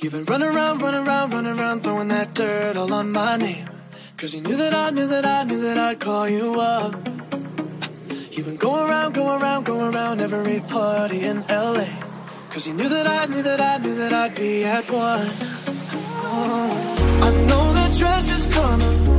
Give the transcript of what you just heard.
You've been running around, throwing that dirt all on my name. Cause you knew that I'd call you up. You've been going around every party in LA. Cause you knew that I'd be at one. Oh, I know that dress is coming.